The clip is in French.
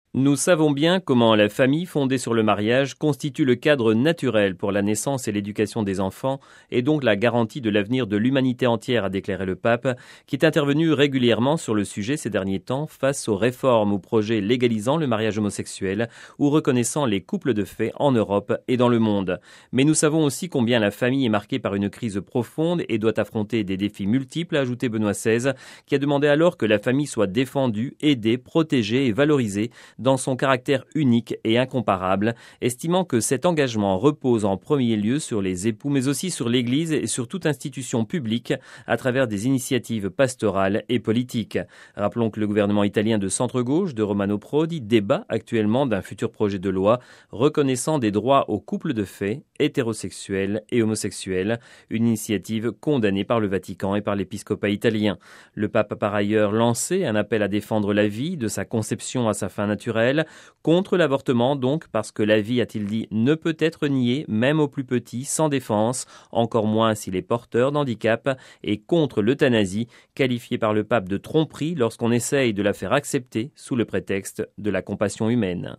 Nous savons bien comment la famille fondée sur le mariage constitue le cadre naturel pour la naissance et l'éducation des enfants et donc la garantie de l'avenir de l'humanité entière, a déclaré le pape, qui est intervenu régulièrement sur le sujet ces derniers temps face aux réformes ou projets légalisant le mariage homosexuel ou reconnaissant les couples de fait en Europe et dans le monde. Mais nous savons aussi combien la famille est marquée par une crise profonde et doit affronter des défis multiples, a ajouté Benoît XVI, qui a demandé alors que la famille soit défendue, aidée, protégée et valorisée dans son caractère unique et incomparable, estimant que cet engagement repose en premier lieu sur les époux, mais aussi sur l'Église et sur toute institution publique à travers des initiatives pastorales et politiques. Rappelons que le gouvernement italien de centre-gauche de Romano Prodi débat actuellement d'un futur projet de loi reconnaissant des droits aux couples de fait, hétérosexuels et homosexuels, une initiative condamnée par le Vatican et par l'épiscopat italien. Le pape a par ailleurs lancé un appel à défendre la vie de sa conception à sa fin naturelle, contre l'avortement donc, parce que la vie, a-t-il dit, ne peut être niée, même aux plus petits, sans défense, encore moins s'il est porteur d'handicap, et contre l'euthanasie, qualifiée par le pape de tromperie lorsqu'on essaye de la faire accepter sous le prétexte de la compassion humaine.